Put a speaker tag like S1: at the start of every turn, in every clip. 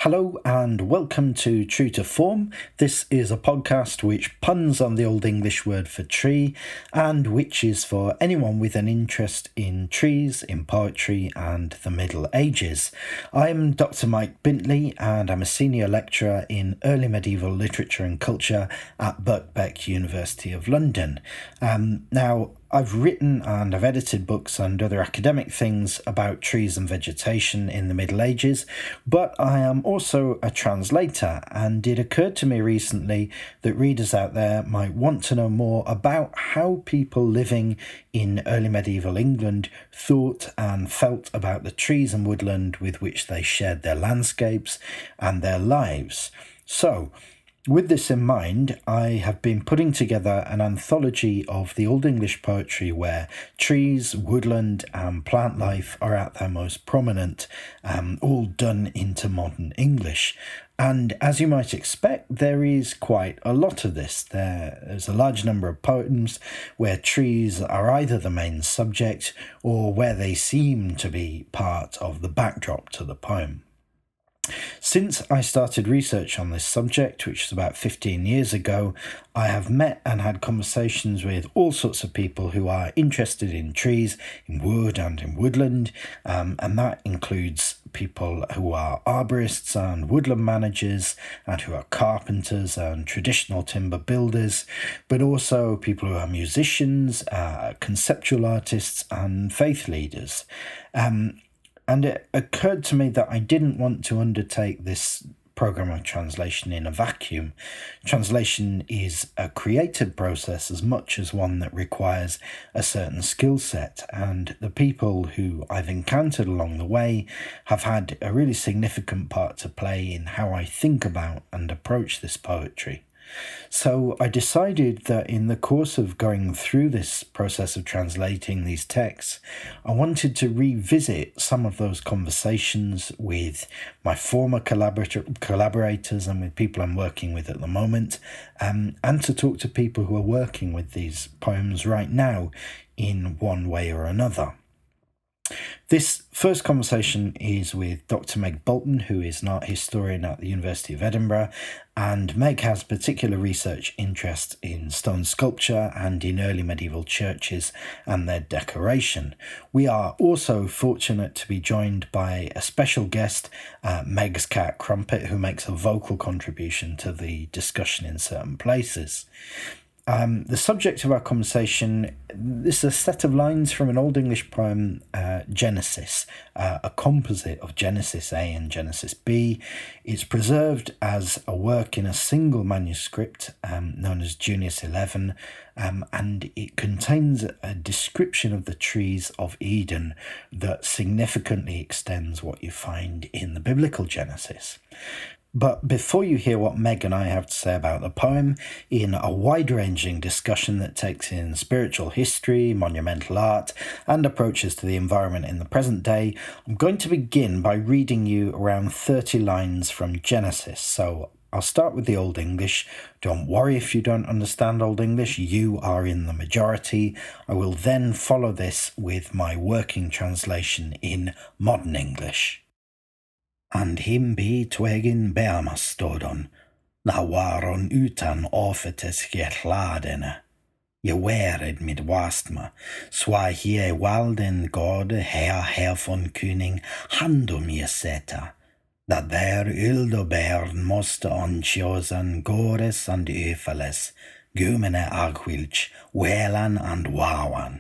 S1: Hello and welcome to True to Form. This is a podcast which puns on the Old English word for tree and which is for anyone with an interest in trees, in poetry and the Middle Ages. I'm Dr. Mike Bintley and I'm a senior lecturer in early medieval literature and culture at Birkbeck University of London. Now, I've written and I've edited books and other academic things about trees and vegetation in the Middle Ages, but I am also a translator, and it occurred to me recently that readers out there might want to know more about how people living in early medieval England thought and felt about the trees and woodland with which they shared their landscapes and their lives. So, with this in mind, I have been putting together an anthology of the Old English poetry where trees, woodland and plant life are at their most prominent, all done into modern English. And as you might expect, there is quite a lot of this. There's a large number of poems where trees are either the main subject or where they seem to be part of the backdrop to the poem. Since I started research on this subject, which was about 15 years ago, I have met and had conversations with all sorts of people who are interested in trees, in wood and in woodland, and that includes people who are arborists and woodland managers and who are carpenters and traditional timber builders, but also people who are musicians, conceptual artists and faith leaders. And it occurred to me that I didn't want to undertake this program of translation in a vacuum. Translation is a creative process as much as one that requires a certain skill set, and the people who I've encountered along the way have had a really significant part to play in how I think about and approach this poetry. So I decided that in the course of going through this process of translating these texts, I wanted to revisit some of those conversations with my former collaborators and with people I'm working with at the moment, and to talk to people who are working with these poems right now in one way or another. This first conversation is with Dr. Meg Bolton, who is an art historian at the University of Edinburgh, and Meg has particular research interest in stone sculpture and in early medieval churches and their decoration. We are also fortunate to be joined by a special guest, Meg's cat Crumpet, who makes a vocal contribution to the discussion in certain places. The subject of our conversation, this is a set of lines from an Old English poem, Genesis, a composite of Genesis A and Genesis B. It's preserved as a work in a single manuscript known as Junius 11, and it contains a description of the trees of Eden that significantly extends what you find in the biblical Genesis. But before you hear what Meg and I have to say about the poem, in a wide-ranging discussion that takes in spiritual history, monumental art, and approaches to the environment in the present day, I'm going to begin by reading you around 30 lines from Genesis. So I'll start with the Old English. Don't worry if you don't understand Old English, you are in the majority. I will then follow this with my working translation in modern English. And him be twegin beamastodon, na waron utan ofetes getladene. Je wered mid wastma, swa hie walden god her von kuning handum je seta, that there uldo bern moste ontjosan gores and öfales, gumene agwilch, welan and wawan.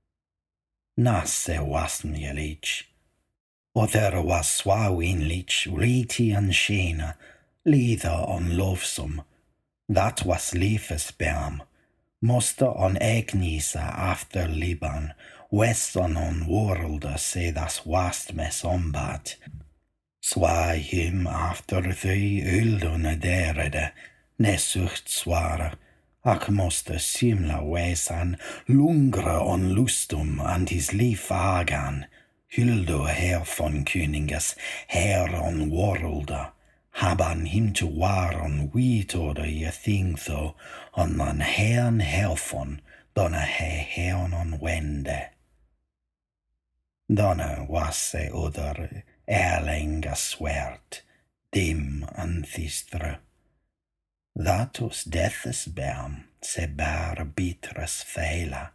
S1: Nasse wastm je lich. Og there was swawin lich, riti and shena, leather on lovesome. That was leafes beam, moster on egnisa after Liban, weston on worlda se das wast mes ombat. Swa him after the uldone derede, nesucht swara, ac moster simla wesan, lungre on lustum and his leaf agan, Huldo her von Köninges, her on worlda, haban him to war on wheatorder je thing tho, on an herrn herfon, donna herrn on wende. Donna was se oder erlenga swert, dim an thystra. That os death's beam, se bear bitras feila.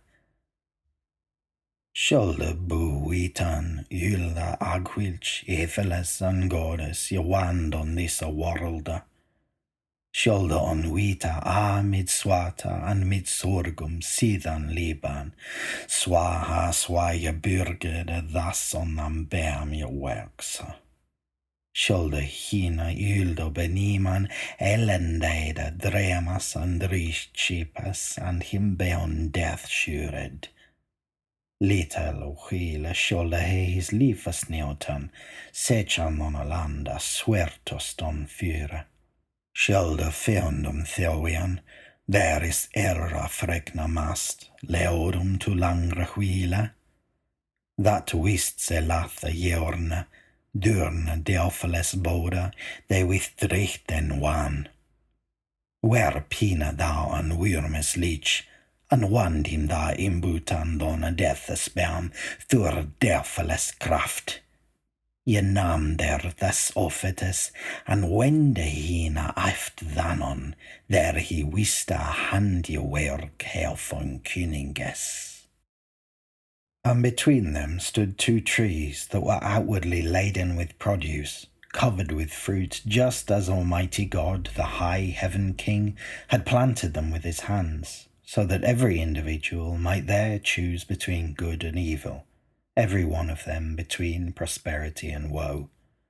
S1: Sjolde buitan ylda agwilch efeles an godes jewandon dissa worlda. Sjolde on vita mid swata an mid sorgum sidan liban, swaha swaja byrgede thus on am beam je werksa. Sjolde hina yldo beniman elendeide dremas and richtchipas and him beon death shured. Litel och skile sjolde heis livas neotan, sechan on alanda swertos don fyre. Sjolde feondum theoian, der is erra fregna mast, leodum tu langre skile. That wist se lathe jorne, durne deofeles boda, de with drichten wan. Where pina thou an wyrmes lich, an wand him da imbutan don a deathes beam, thur deofeles kraft. Je nam der des offetes, and wende hina aft thanon, der he wista handiwerk herfon Königes. And between them stood 2 trees that were outwardly laden with produce, covered with fruit, just as Almighty God, the high heaven King, had planted them with his hands, so that every individual might there choose between good and evil, every one of them between prosperity and woe.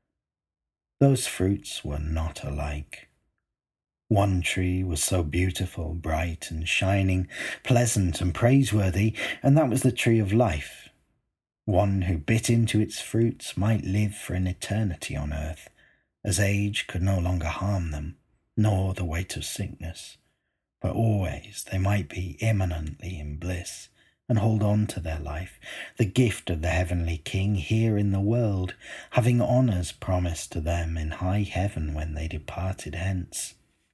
S1: Those fruits were not alike. One tree was so beautiful, bright and shining, pleasant and praiseworthy, and that was the tree of life. One who bit into its fruits might live for an eternity on earth, as age could no longer harm them, nor the weight of sickness, but always they might be imminently in bliss, and hold on to their life, the gift of the heavenly King here in the world, having honours promised to them in high heaven when they departed hence.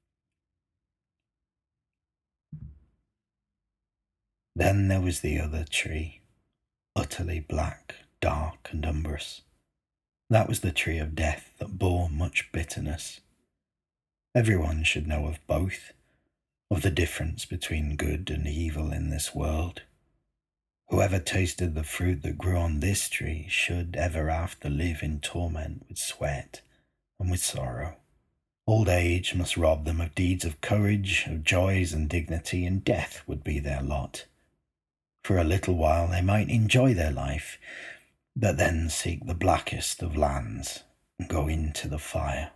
S1: Then there was the other tree, utterly black, dark and umbrous. That was the tree of death that bore much bitterness. Everyone should know of both, of the difference between good and evil in this world. Whoever tasted the fruit that grew on this tree should ever after live in torment with sweat and with sorrow. Old age must rob them of deeds of courage, of joys and dignity, and death would be their lot. For a little while they might enjoy their life, but then seek the blackest of lands and go into the fire.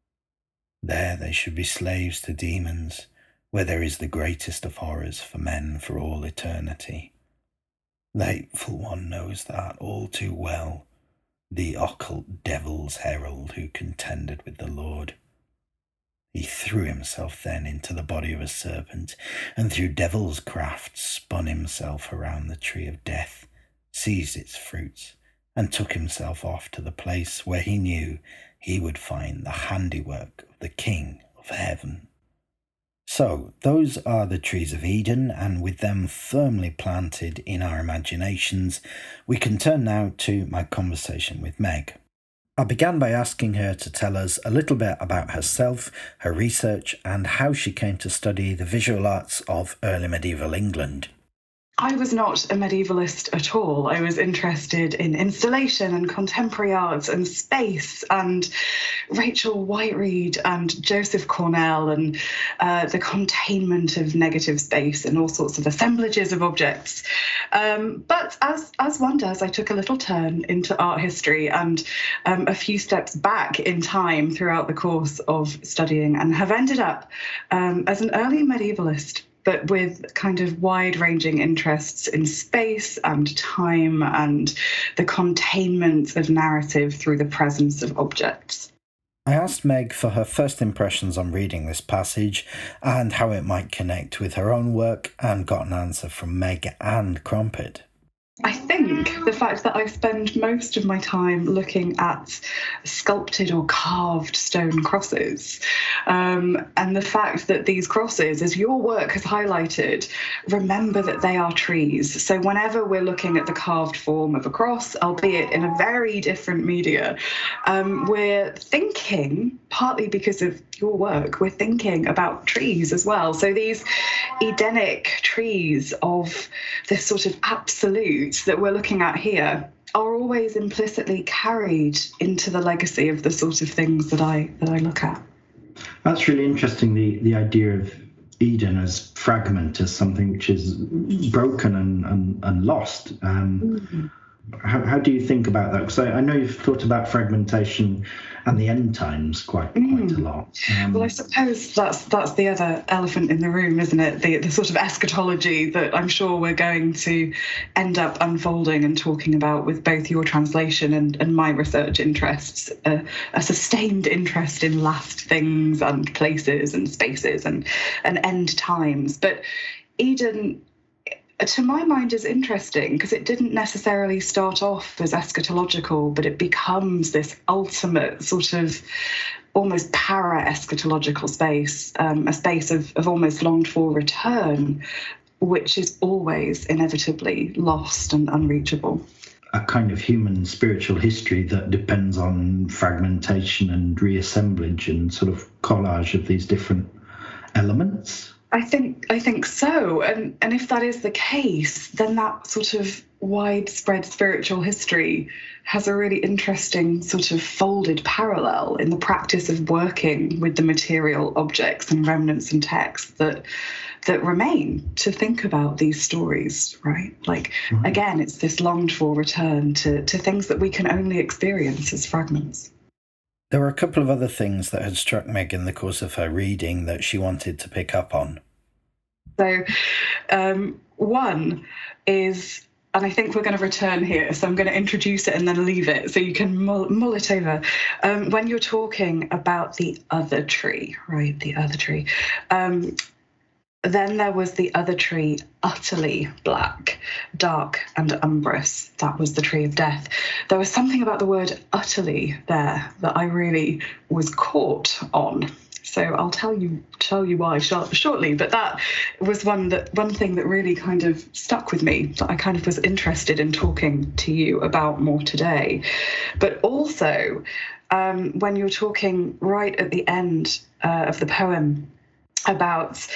S1: There they should be slaves to demons, where there is the greatest of horrors for men for all eternity. The hateful one knows that all too well, the occult devil's herald who contended with the Lord. He threw himself then into the body of a serpent, and through devil's craft spun himself around the tree of death, seized its fruits, and took himself off to the place where he knew he would find the handiwork of the King of heaven. So, those are the trees of Eden, and with them firmly planted in our imaginations, we can turn now to my conversation with Meg. I began by asking her to tell us a little bit about herself, her research, and how she came to study the visual arts of early medieval England.
S2: I was not a medievalist at all. I was interested in installation and contemporary arts and space and Rachel Whiteread and Joseph Cornell and the containment of negative space and all sorts of assemblages of objects. But as one does, I took a little turn into art history and a few steps back in time throughout the course of studying, and have ended up as an early medievalist, but with kind of wide-ranging interests in space and time and the containment of narrative through the presence of objects.
S1: I asked Meg for her first impressions on reading this passage and how it might connect with her own work, and got an answer from Meg and Crumpet.
S2: I think the fact that I spend most of my time looking at sculpted or carved stone crosses And the fact that these crosses, as your work has highlighted, remember that they are trees. So whenever we're looking at the carved form of a cross, albeit in a very different media, we're thinking, partly because of your work, we're thinking about trees as well. So these Edenic trees of this sort of absolute that we're looking at here are always implicitly carried into the legacy of the sort of things that I look at.
S1: That's really interesting, the idea of Eden as fragment, as something which is broken and lost. How do you think about that? Because I know you've thought about fragmentation and the end times quite a lot.
S2: Well, I suppose that's the other elephant in the room, isn't it? The sort of eschatology that I'm sure we're going to end up unfolding and talking about with both your translation and my research interests, a sustained interest in last things and places and spaces and end times. But Eden, to my mind, is interesting because it didn't necessarily start off as eschatological, but it becomes this ultimate sort of almost para-eschatological space, a space of almost longed for return, which is always inevitably lost and unreachable.
S1: A kind of human spiritual history that depends on fragmentation and reassemblage and sort of collage of these different elements.
S2: I think so. And if that is the case, then that sort of widespread spiritual history has a really interesting sort of folded parallel in the practice of working with the material objects and remnants and texts that remain to think about these stories, right? Like, again, it's this longed for return to things that we can only experience as fragments.
S1: There were a couple of other things that had struck Meg in the course of her reading that she wanted to pick up on.
S2: So one is, and I think we're going to return here, so I'm going to introduce it and then leave it so you can mull it over. When you're talking about the other tree, right, the other tree, then there was the other tree, utterly black, dark and umbrous. That was the tree of death. There was something about the word utterly there that I really was caught on. So I'll tell you why shortly. But that was one thing that really kind of stuck with me, that I kind of was interested in talking to you about more today. But also, when you're talking right at the end of the poem about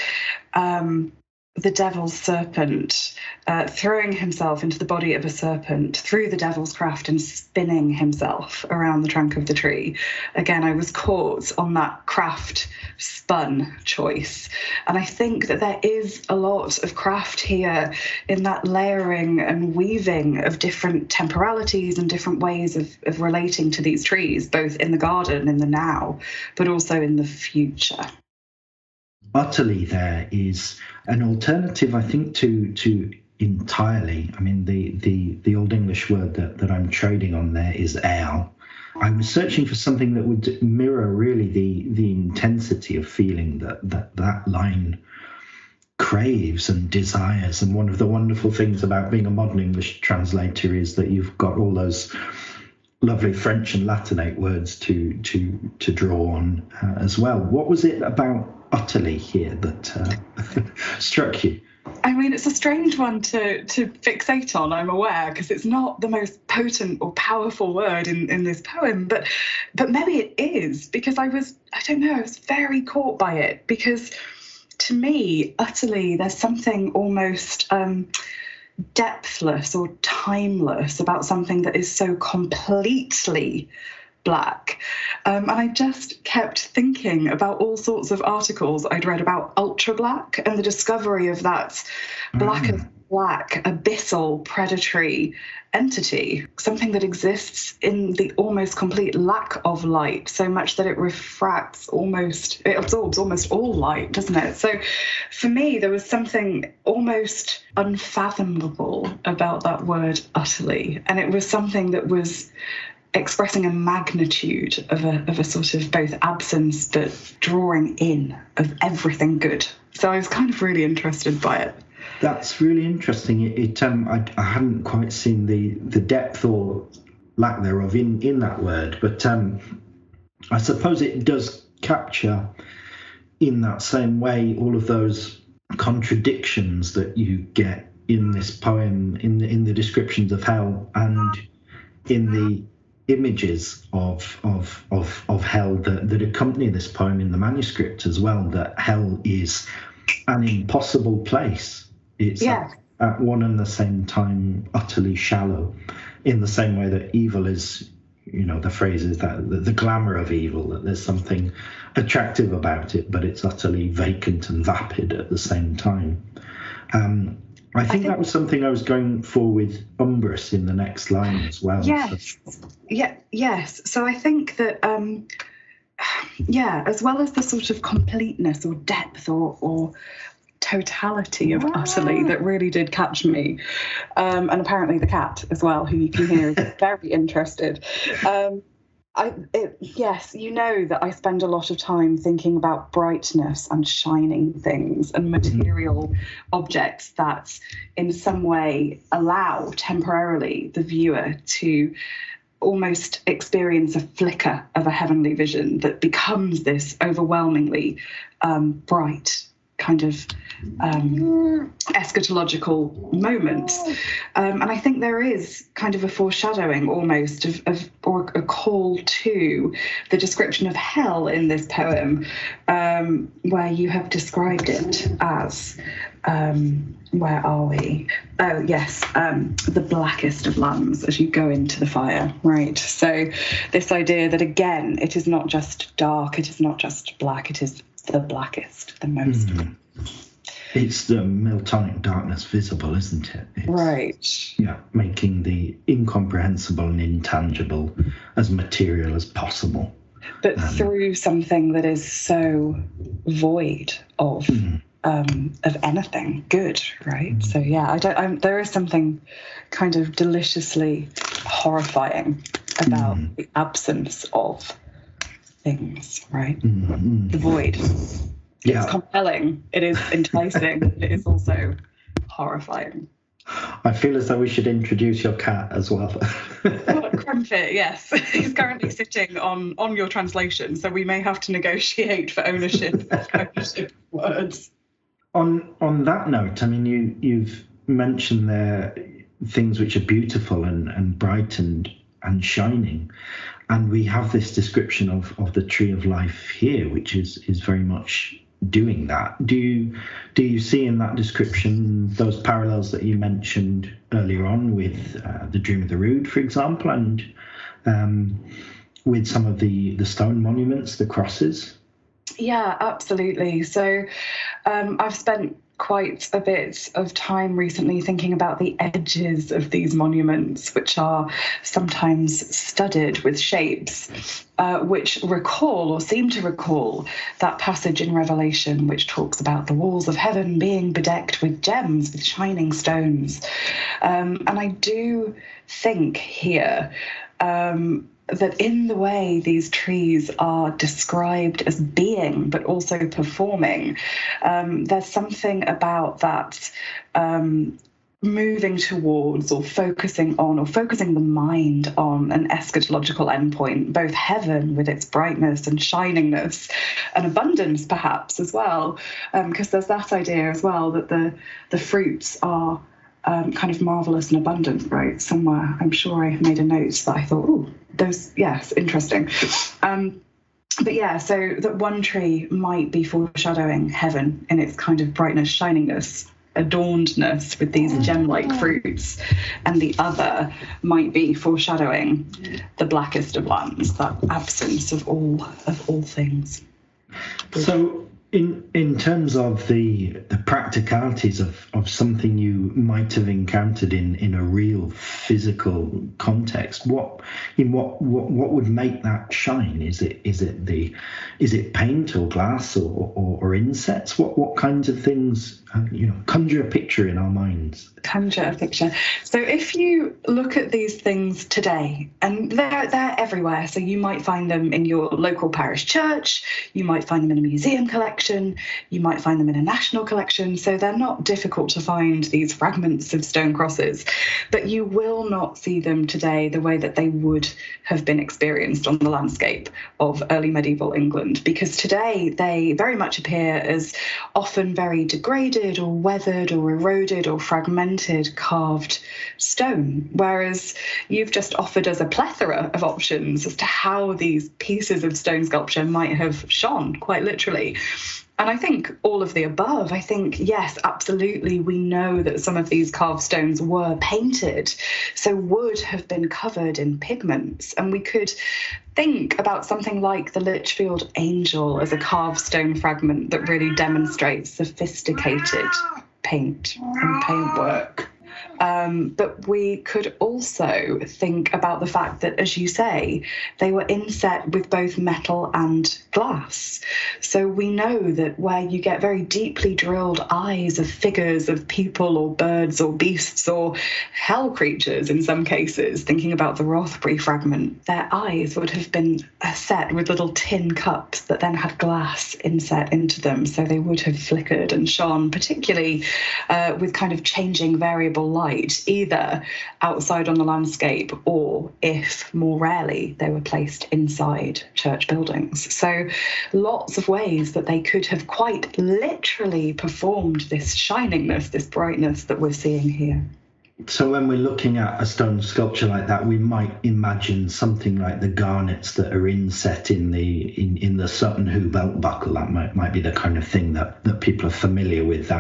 S2: the devil's serpent throwing himself into the body of a serpent through the devil's craft and spinning himself around the trunk of the tree. Again, I was caught on that craft spun choice. And I think that there is a lot of craft here in that layering and weaving of different temporalities and different ways of relating to these trees, both in the garden, in the now, but also in the future.
S1: Utterly there is an alternative, I think, to entirely. I mean, the Old English word that I'm trading on there is air. I was searching for something that would mirror really the intensity of feeling that line craves and desires. And one of the wonderful things about being a modern English translator is that you've got all those lovely French and Latinate words to draw on as well. What was it about utterly here that struck you?
S2: I mean, it's a strange one to fixate on, I'm aware, because it's not the most potent or powerful word in this poem, but maybe it is, because I was very caught by it, because to me, utterly, there's something almost depthless or timeless about something that is so completely black. And I just kept thinking about all sorts of articles I'd read about ultra black and the discovery of that black as black, abyssal, predatory entity, something that exists in the almost complete lack of light, so much that it absorbs almost all light, doesn't it? So for me, there was something almost unfathomable about that word utterly. And it was something that was expressing a magnitude of a sort of both absence but drawing in of everything good. So I was kind of really interested by it.
S1: That's really interesting. I hadn't quite seen the depth or lack thereof in that word, but I suppose it does capture in that same way, all of those contradictions that you get in this poem, in the descriptions of hell, and in the images of hell that accompany this poem in the manuscript as well, that hell is an impossible place. It's at one and the same time utterly shallow, in the same way that evil is, the phrase is that the glamour of evil, that there's something attractive about it, but it's utterly vacant and vapid at the same time. I think that was something I was going for with Umbrus in the next line as well.
S2: Yes. Yes. So I think that, as well as the sort of completeness or depth or totality of utterly that really did catch me, and apparently the cat as well, who you can hear is very interested. Yes, that I spend a lot of time thinking about brightness and shining things and material objects that in some way allow temporarily the viewer to almost experience a flicker of a heavenly vision that becomes this overwhelmingly bright kind of eschatological moment. And I think there is kind of a foreshadowing almost or a call to the description of hell in this poem, where you have described it as, where are we? Oh, yes, the blackest of lands as you go into the fire, right? So this idea that, again, it is not just dark, it is not just black, it is the blackest, the most.
S1: It's the Miltonic darkness visible, isn't it? It's,
S2: right.
S1: Yeah, making the incomprehensible and intangible as material as possible.
S2: But through something that is so void of anything good, right? So yeah, there is something kind of deliciously horrifying about the absence of things, right? The void.
S1: Yeah.
S2: It's compelling, it is enticing, it is also horrifying.
S1: I feel as though we should introduce your cat as well.
S2: Crumpet, yes. He's currently sitting on your translation, so we may have to negotiate for ownership of words.
S1: On that note, I mean, you've mentioned there things which are beautiful and bright and shining. And we have this description of the tree of life here, which is very much doing that. Do you see in that description those parallels that you mentioned earlier on with the Dream of the Rood, for example, and with some of the stone monuments, the crosses?
S2: Yeah, absolutely. So I've spent quite a bit of time recently thinking about the edges of these monuments, which are sometimes studded with shapes which recall or seem to recall that passage in Revelation which talks about the walls of heaven being bedecked with gems, with shining stones. And I do think here that in the way these trees are described as being, but also performing, there's something about that moving towards or focusing the mind on an eschatological endpoint, both heaven with its brightness and shiningness and abundance perhaps as well, because there's that idea as well that the fruits are kind of marvellous and abundant, right? Somewhere, I'm sure I made a note that I thought, oh, those, yes, interesting. But yeah, so that one tree might be foreshadowing heaven in its kind of brightness, shiningness, adornedness with these gem-like fruits, and the other might be foreshadowing the blackest of lands, that absence of all things.
S1: So in terms of the practicalities of something you might have encountered in a real physical context, what would make that shine? Is it paint or glass or insets? What kinds of things conjure a picture in our minds?
S2: Conjure a picture. So if you look at these things today, and they're everywhere, so you might find them in your local parish church, you might find them in a museum collection, collection. You might find them in a national collection. So they're not difficult to find, these fragments of stone crosses, but you will not see them today the way that they would have been experienced on the landscape of early medieval England, because today they very much appear as often very degraded or weathered or eroded or fragmented carved stone, whereas you've just offered us a plethora of options as to how these pieces of stone sculpture might have shone, quite literally. And I think all of the above. I think, yes, absolutely, we know that some of these carved stones were painted, so would have been covered in pigments. And we could think about something like the Lichfield Angel as a carved stone fragment that really demonstrates sophisticated paint and paintwork. But we could also think about the fact that, as you say, they were inset with both metal and glass. So we know that where you get very deeply drilled eyes of figures of people or birds or beasts or hell creatures in some cases, thinking about the Rothbury fragment, their eyes would have been set with little tin cups that then had glass inset into them. So they would have flickered and shone, particularly with kind of changing variable light, either outside on the landscape or, if more rarely, they were placed inside church buildings. So lots of ways that they could have quite literally performed this shiningness, this brightness that we're seeing here.
S1: So when we're looking at a stone sculpture like that, we might imagine something like the garnets that are inset in the Sutton Hoo belt buckle. That might be the kind of thing that people are familiar with.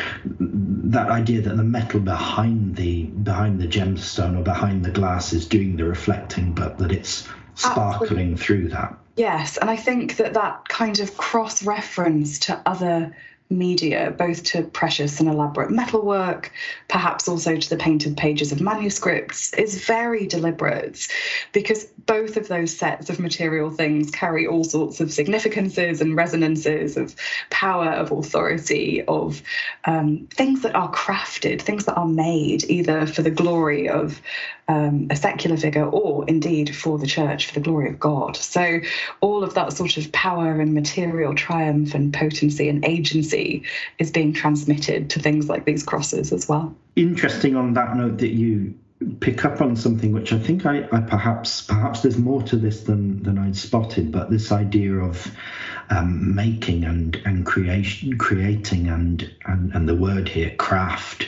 S1: That idea that the metal behind the gemstone or behind the glass is doing the reflecting, but that it's sparkling through that.
S2: Yes, and I think that kind of cross-reference to other media, both to precious and elaborate metalwork, perhaps also to the painted pages of manuscripts, is very deliberate, because both of those sets of material things carry all sorts of significances and resonances of power, of authority, of things that are crafted, things that are made either for the glory of a secular figure or indeed for the church, for the glory of God. So all of that sort of power and material triumph and potency and agency is being transmitted to things like these crosses as well.
S1: Interesting on that note that you pick up on something which I think I perhaps there's more to this than I'd spotted, but this idea of making and creating and the word here, craft,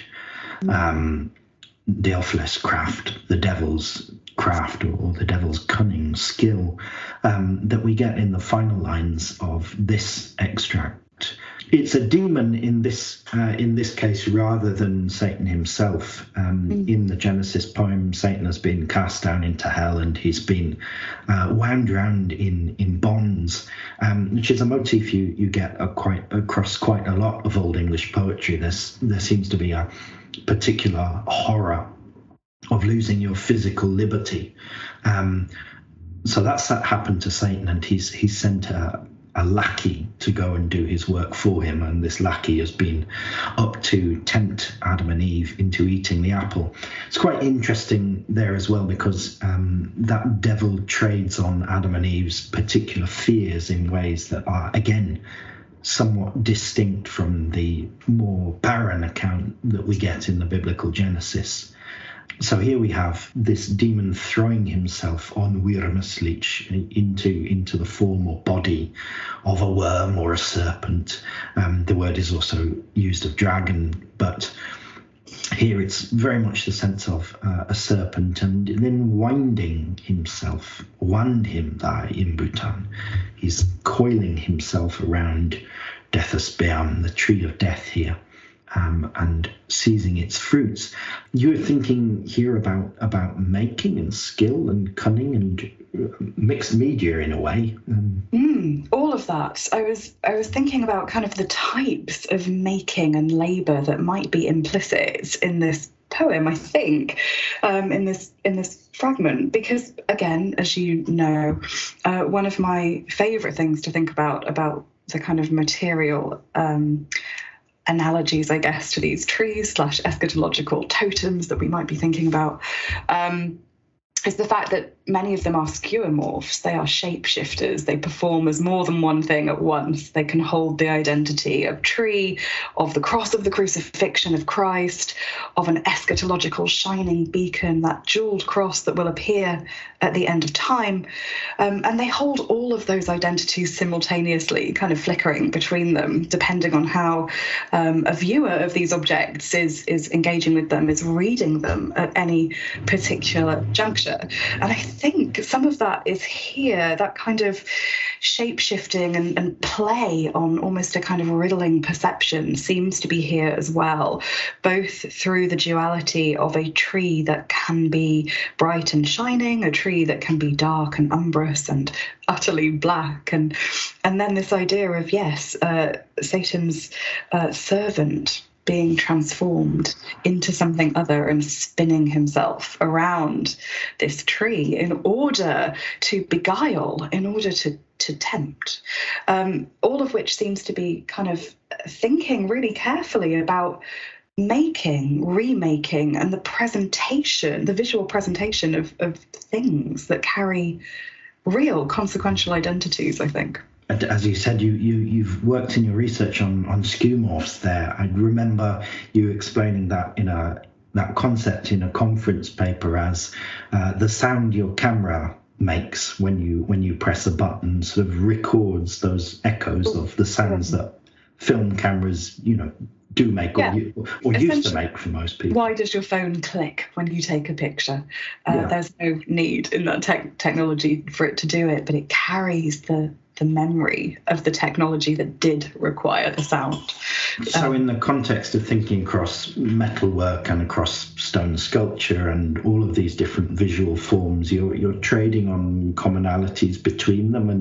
S1: Deophilus craft, the devil's craft or the devil's cunning skill, that we get in the final lines of this extract. It's a demon in this case rather than Satan himself. In the Genesis poem, Satan has been cast down into hell and he's been wound around in bonds, which is a motif you get across quite a lot of Old English poetry. There seems to be a particular horror of losing your physical liberty. So that happened to Satan, and he's sent a lackey to go and do his work for him, and this lackey has been up to tempt Adam and Eve into eating the apple. It's quite interesting there as well, because that devil trades on Adam and Eve's particular fears in ways that are, again, somewhat distinct from the more barren account that we get in the biblical Genesis. So here we have this demon throwing himself on Wyrmuslich into the form or body of a worm or a serpent. The word is also used of dragon, but here it's very much the sense of a serpent, and then winding himself, wand him thy imbutan. He's coiling himself around Deathus Beam, the tree of death here, and seizing its fruits. You're thinking here about making and skill and cunning and mixed media in a way.
S2: All of that. I was thinking about kind of the types of making and labour that might be implicit in this poem, I think, in this fragment, because again, as you know, one of my favourite things to think about the kind of material analogies, I guess, to these trees / eschatological totems that we might be thinking about, is the fact that many of them are skeuomorphs. They are shapeshifters. They perform as more than one thing at once. They can hold the identity of tree, of the cross of the crucifixion of Christ, of an eschatological shining beacon, that jeweled cross that will appear at the end of time. And they hold all of those identities simultaneously, kind of flickering between them, depending on how a viewer of these objects is engaging with them, is reading them at any particular juncture. And I think some of that is here, that kind of shape-shifting and play on almost a kind of riddling perception seems to be here as well, both through the duality of a tree that can be bright and shining, a tree that can be dark and umbrous and utterly black, and then this idea of, yes, Satan's servant being transformed into something other and spinning himself around this tree in order to beguile, in order to tempt, all of which seems to be kind of thinking really carefully about making, remaking, and the presentation, the visual presentation of things that carry real consequential identities, I think.
S1: As you said, you've worked in your research on skeuomorphs there. I remember you explaining that that concept in a conference paper as the sound your camera makes when you press a button sort of records those echoes of the sounds that film cameras, do make or used to make for most people.
S2: Why does your phone click when you take a picture? There's no need in that technology for it to do it, but it carries the memory of the technology that did require the sound.
S1: So in the context of thinking across metalwork and across stone sculpture and all of these different visual forms, you're trading on commonalities between them,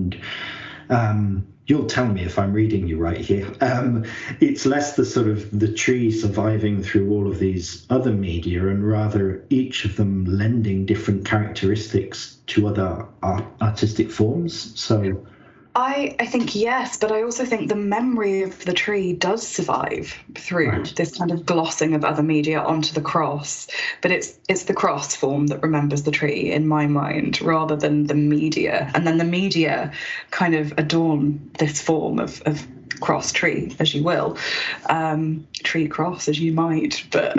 S1: and you'll tell me if I'm reading you right here. It's less the sort of the tree surviving through all of these other media, and rather each of them lending different characteristics to other artistic forms. So
S2: I think yes, but I also think the memory of the tree does survive through this kind of glossing of other media onto the cross. But it's the cross form that remembers the tree in my mind, rather than the media. And then the media kind of adorn this form of cross tree, as you will, tree cross as you might, but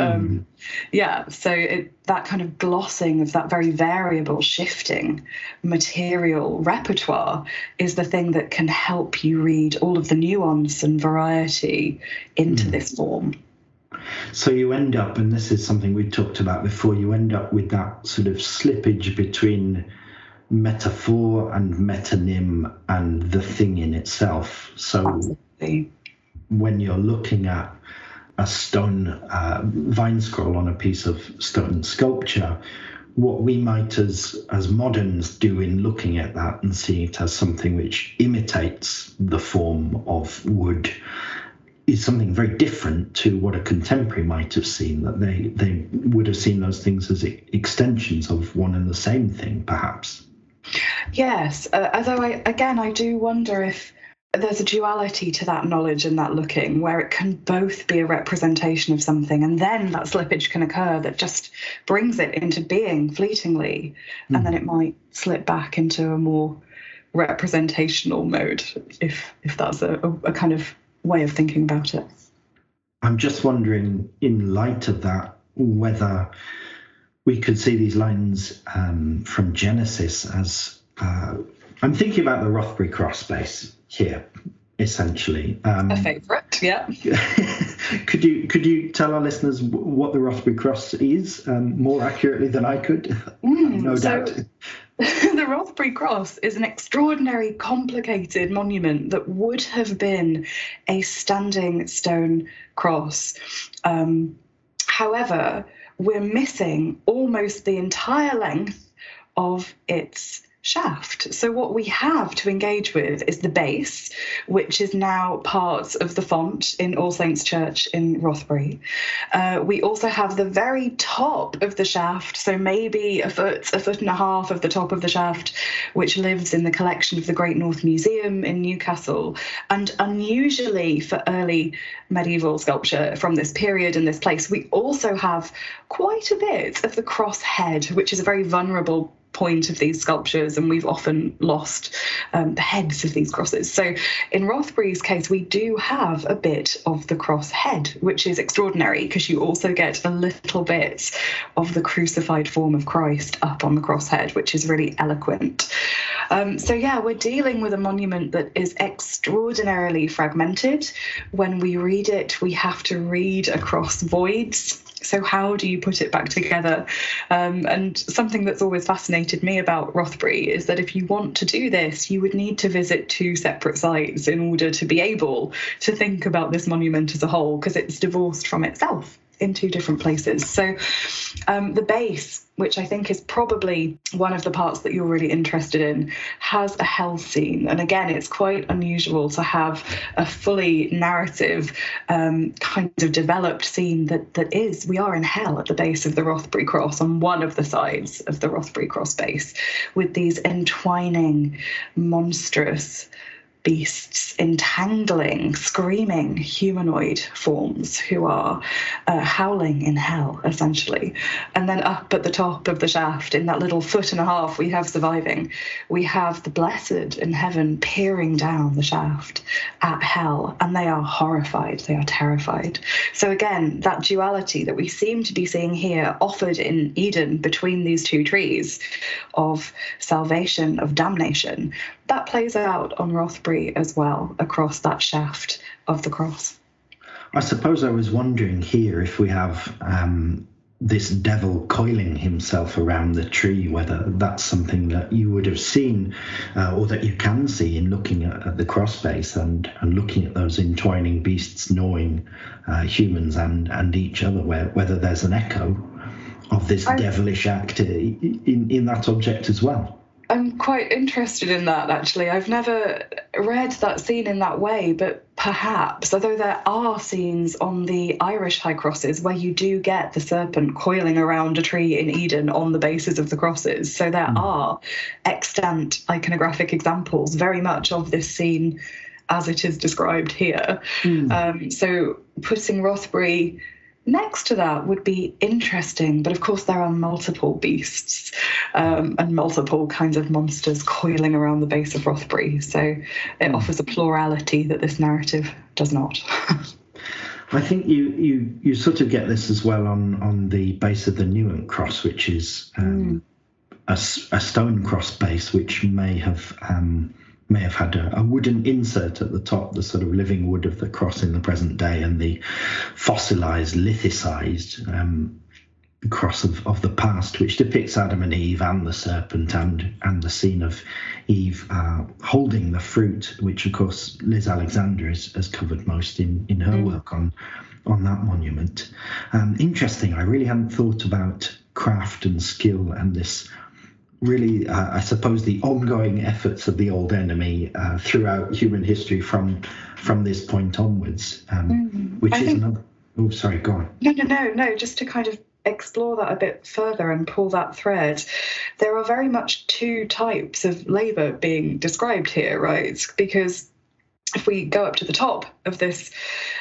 S2: so that kind of glossing of that very variable, shifting material repertoire is the thing that can help you read all of the nuance and variety into this form.
S1: So you end up, and this is something we talked about before, you end up with that sort of slippage between metaphor and metonym and the thing in itself. So absolutely. When you're looking at a stone vine scroll on a piece of stone sculpture, what we might as moderns do in looking at that and seeing it as something which imitates the form of wood is something very different to what a contemporary might have seen, that they would have seen those things as extensions of one and the same thing, perhaps.
S2: Yes, although I do wonder if there's a duality to that knowledge and that looking, where it can both be a representation of something, and then that slippage can occur that just brings it into being fleetingly, and then it might slip back into a more representational mode, if that's a kind of way of thinking about it.
S1: I'm just wondering, in light of that, whether we could see these lines from Genesis as I'm thinking about the Rothbury cross space here, essentially.
S2: A favourite, yeah.
S1: Could you tell our listeners what the Rothbury cross is more accurately than I could? No doubt.
S2: The Rothbury cross is an extraordinary, complicated monument that would have been a standing stone cross. However, we're missing almost the entire length of its shaft. So what we have to engage with is the base, which is now part of the font in All Saints Church in Rothbury. We also have the very top of the shaft, so maybe a foot and a half of the top of the shaft, which lives in the collection of the Great North Museum in Newcastle. And unusually for early medieval sculpture from this period and this place, we also have quite a bit of the cross head, which is a very vulnerable point of these sculptures, and we've often lost the heads of these crosses. So in Rothbury's case, we do have a bit of the cross head, which is extraordinary because you also get a little bit of the crucified form of Christ up on the cross head, which is really eloquent. So yeah, we're dealing with a monument that is extraordinarily fragmented. When we read it, we have to read across voids. So how do you put it back together? And something that's always fascinated me about Rothbury is that if you want to do this, you would need to visit 2 separate sites in order to be able to think about this monument as a whole, because it's divorced from itself in 2 different places. So the base, which I think is probably one of the parts that you're really interested in, has a hell scene. And again, it's quite unusual to have a fully narrative kind of developed scene that is, we are in hell at the base of the Rothbury cross, on one of the sides of the Rothbury cross base, with these entwining, monstrous beasts, entangling, screaming humanoid forms who are howling in hell, essentially. And then up at the top of the shaft, in that little 1.5 foot we have surviving, we have the blessed in heaven peering down the shaft at hell, and they are horrified, they are terrified. So again, that duality that we seem to be seeing here offered in Eden between these 2 trees of salvation, of damnation, that plays out on Rothbury as well, across that shaft of the cross.
S1: I suppose I was wondering here if we have this devil coiling himself around the tree, whether that's something that you would have seen or that you can see in looking at the cross base and looking at those entwining beasts gnawing humans and each other, whether there's an echo of this devilish act in that object as well.
S2: I'm quite interested in that, actually. I've never read that scene in that way, but perhaps, although there are scenes on the Irish high crosses where you do get the serpent coiling around a tree in Eden on the bases of the crosses. So there are extant iconographic examples very much of this scene as it is described here. So putting Rothbury next to that would be interesting, but of course there are multiple beasts and multiple kinds of monsters coiling around the base of Rothbury, so it offers a plurality that this narrative does not.
S1: I think you sort of get this as well on the base of the Newent cross, which is a stone cross base, which may have had a wooden insert at the top, the sort of living wood of the cross in the present day, and the fossilized, lithicized cross of the past, which depicts Adam and Eve and the serpent and the scene of Eve holding the fruit, which of course Liz Alexander has covered most in her work on that monument. Interesting. I really hadn't thought about craft and skill and this really, I suppose, the ongoing efforts of the old enemy throughout human history from this point onwards, which is another... Oh, sorry, go on.
S2: No, just to kind of explore that a bit further and pull that thread. There are very much 2 types of labour being described here, right? Because if we go up to the top of this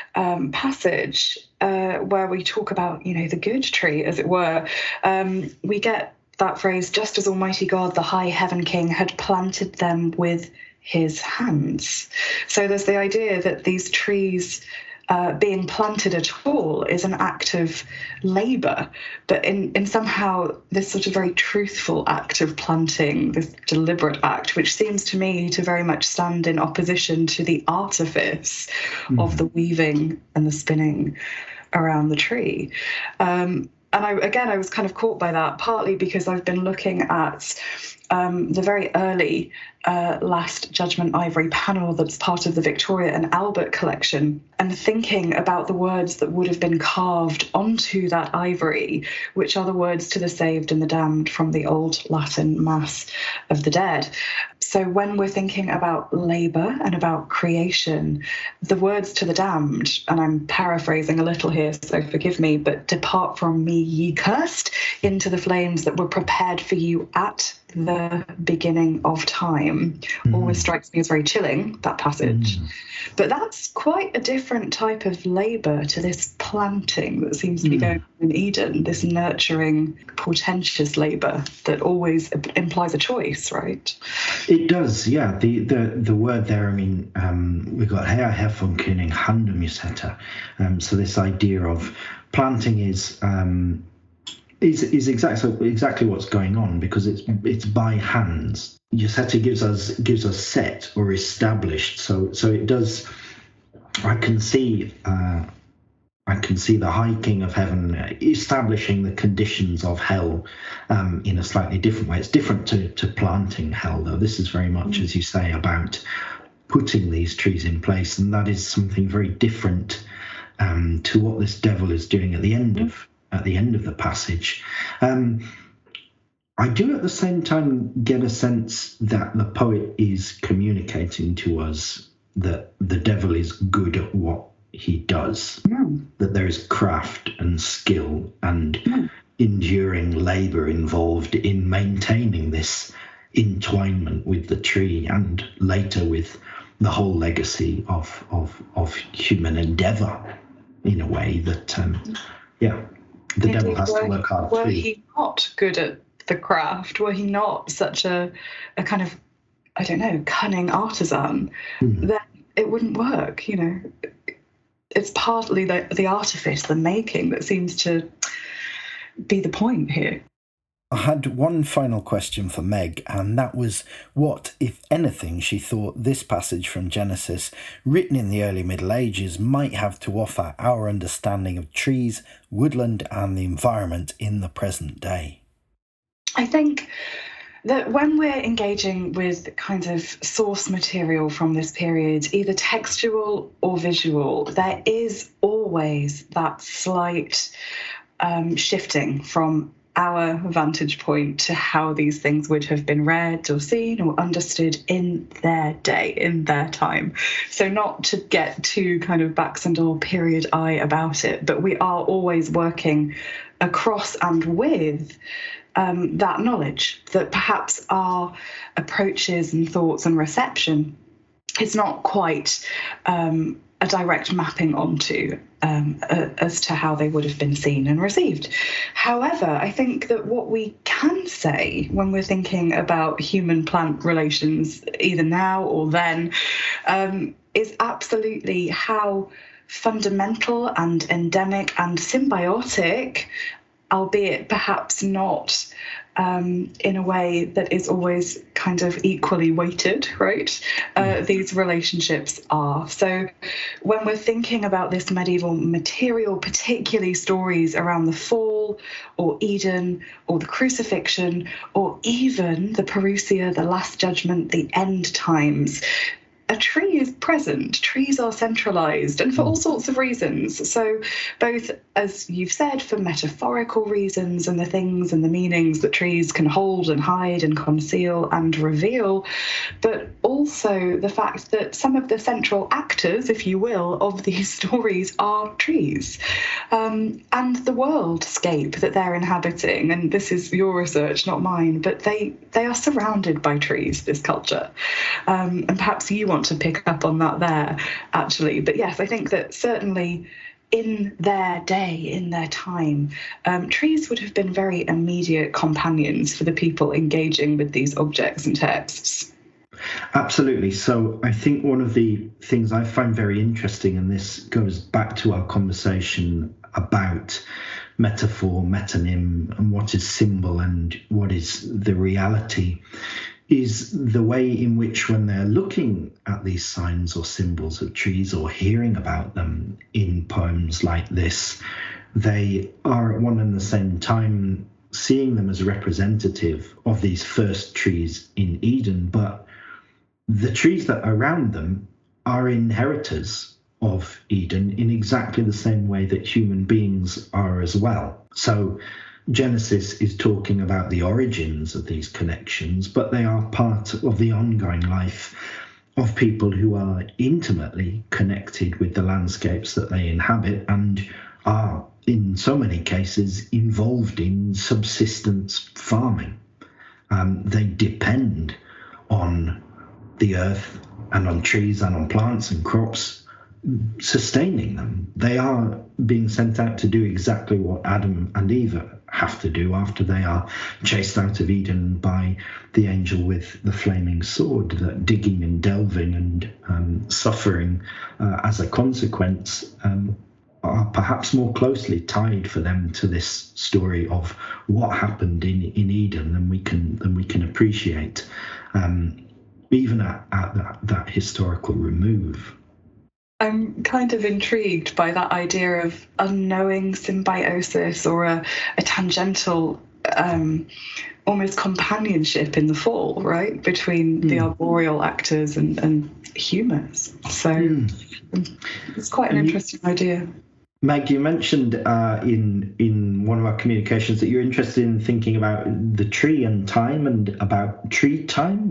S2: passage where we talk about, the good tree, as it were, we get that phrase, just as Almighty God, the high heaven king, had planted them with his hands. So there's the idea that these trees being planted at all is an act of labour, but in somehow this sort of very truthful act of planting, this deliberate act, which seems to me to very much stand in opposition to the artifice of the weaving and the spinning around the tree. And I was kind of caught by that, partly because I've been looking at the very early Last Judgment ivory panel that's part of the Victoria and Albert collection, and thinking about the words that would have been carved onto that ivory, which are the words to the saved and the damned from the old Latin Mass of the Dead. So when we're thinking about labour and about creation, the words to the damned, and I'm paraphrasing a little here, so forgive me, but depart from me, ye cursed, into the flames that were prepared for you at the beginning of time always strikes me as very chilling, that passage. But that's quite a different type of labour to this planting that seems to be going on in Eden, this nurturing, portentous labour that always implies a choice, right?
S1: It does, yeah. The word there, I mean, we've got herfunkuning handemuseta. So this idea of planting is exactly what's going on, because it's by hands. Yoseta gives us set or established. So it does. I can see the High King of Heaven establishing the conditions of hell in a slightly different way. It's different to planting hell, though. This is very much, as you say, about putting these trees in place, and that is something very different to what this devil is doing at the end of the passage. I do at the same time get a sense that the poet is communicating to us that the devil is good at what he does, that there is craft and skill and enduring labour involved in maintaining this entwinement with the tree, and later with the whole legacy of human endeavour, in a way that, the devil has to work hard.
S2: Were he not good at the craft? Were he not such a kind of, I don't know, cunning artisan, then it wouldn't work, you know. It's partly the artifice, the making, that seems to be the point here.
S1: I had one final question for Meg, and that was what, if anything, she thought this passage from Genesis, written in the early Middle Ages, might have to offer our understanding of trees, woodland, and the environment in the present day.
S2: I think that when we're engaging with kind of source material from this period, either textual or visual, there is always that slight shifting from our vantage point to how these things would have been read or seen or understood in their day, in their time. So not to get too kind of Baxendale period eye about it, but we are always working across and with that knowledge, that perhaps our approaches and thoughts and reception is not quite a direct mapping onto as to how they would have been seen and received. However, I think that what we can say when we're thinking about human-plant relations, either now or then, is absolutely how fundamental and endemic and symbiotic, albeit perhaps not in a way that is always kind of equally weighted, right? These relationships are. So when we're thinking about this medieval material, particularly stories around the fall or Eden or the crucifixion or even the Parousia, the Last Judgment, the end times, a tree is present. Trees are centralised, and for all sorts of reasons. So both, as you've said, for metaphorical reasons and the things and the meanings that trees can hold and hide and conceal and reveal, but also the fact that some of the central actors, if you will, of these stories are trees, and the worldscape that they're inhabiting. And this is your research, not mine, but they are surrounded by trees, this culture. And perhaps you want to pick up on that there, actually. But yes, I think that certainly in their day, in their time, trees would have been very immediate companions for the people engaging with these objects and texts.
S1: Absolutely. So I think one of the things I find very interesting, and this goes back to our conversation about metaphor, metonym, and what is symbol and what is the reality, is the way in which, when they're looking at these signs or symbols of trees or hearing about them in poems like this, they are at one and the same time seeing them as representative of these first trees in Eden, but the trees that are around them are inheritors of Eden in exactly the same way that human beings are as well. So Genesis is talking about the origins of these connections, but they are part of the ongoing life of people who are intimately connected with the landscapes that they inhabit and are, in so many cases, involved in subsistence farming. They depend on the earth and on trees and on plants and crops sustaining them. They are being sent out to do exactly what Adam and Eve have to do after they are chased out of Eden by the angel with the flaming sword, that digging and delving and suffering as a consequence are perhaps more closely tied for them to this story of what happened in Eden than we can appreciate, even at that historical remove.
S2: I'm kind of intrigued by that idea of unknowing symbiosis or a tangential almost companionship in the fall, right, between the arboreal actors and humans. So it's quite an interesting idea.
S1: Meg, you mentioned in one of our communications that you're interested in thinking about the tree and time and about tree time.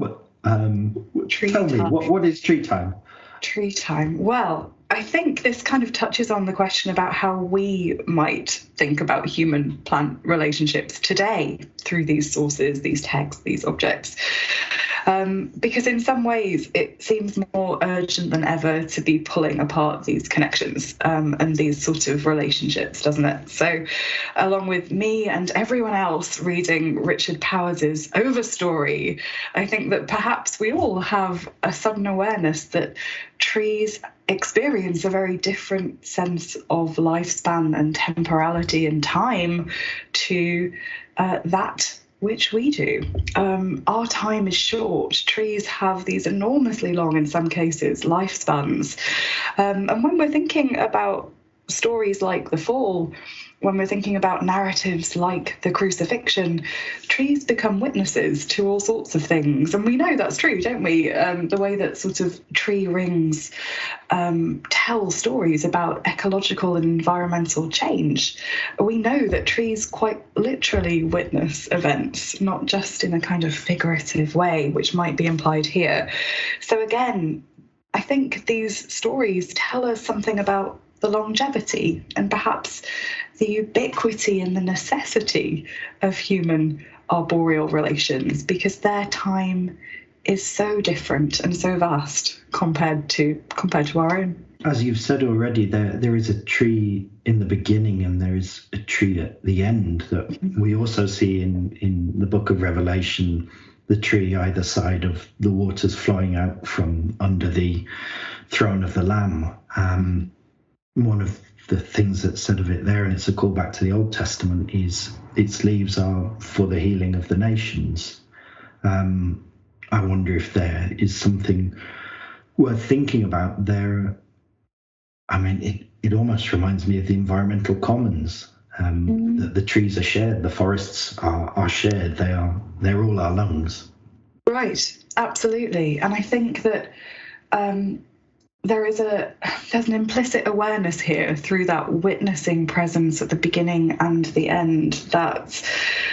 S1: Tell me, what is tree time?
S2: Tree time. Well, I think this kind of touches on the question about how we might think about human-plant relationships today through these sources, these texts, these objects. Because in some ways it seems more urgent than ever to be pulling apart these connections and these sort of relationships, doesn't it? So along with me and everyone else reading Richard Powers's Overstory, I think that perhaps we all have a sudden awareness that trees experience a very different sense of lifespan and temporality and time to that which we do. Our time is short. Trees have these enormously long, in some cases, lifespans. And when we're thinking about stories like The Fall, when we're thinking about narratives like the crucifixion, trees become witnesses to all sorts of things. And we know that's true, don't we? The way that sort of tree rings tell stories about ecological and environmental change. We know that trees quite literally witness events, not just in a kind of figurative way, which might be implied here. So again, I think these stories tell us something about the longevity and perhaps the ubiquity and the necessity of human arboreal relations, because their time is so different and so vast compared to our own.
S1: As you've said already, there is a tree in the beginning and there is a tree at the end that we also see in the book of Revelation, the tree either side of the waters flowing out from under the throne of the Lamb. One of the things that's said of it there, and it's a callback to the Old Testament, is its leaves are for the healing of the nations. I wonder if there is something worth thinking about there. I mean, it almost reminds me of the environmental commons. The trees are shared, the forests are shared. They're all our lungs.
S2: Right, absolutely. And I think that there's an implicit awareness here through that witnessing presence at the beginning and the end that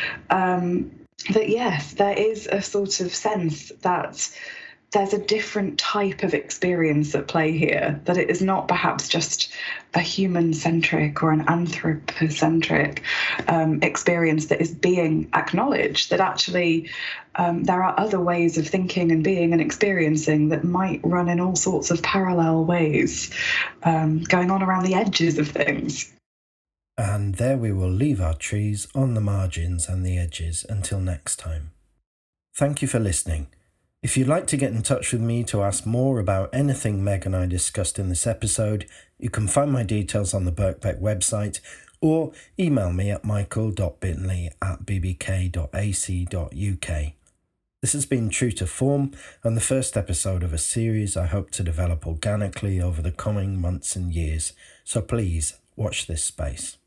S2: yes, there is a sort of sense that there's a different type of experience at play here, that it is not perhaps just a human-centric or an anthropocentric experience that is being acknowledged, that actually there are other ways of thinking and being and experiencing that might run in all sorts of parallel ways, going on around the edges of things.
S1: And there we will leave our trees on the margins and the edges until next time. Thank you for listening. If you'd like to get in touch with me to ask more about anything Meg and I discussed in this episode, you can find my details on the Birkbeck website or email me at michael.bitnley@bbk.ac.uk. This has been True to Form and the first episode of a series I hope to develop organically over the coming months and years, so please watch this space.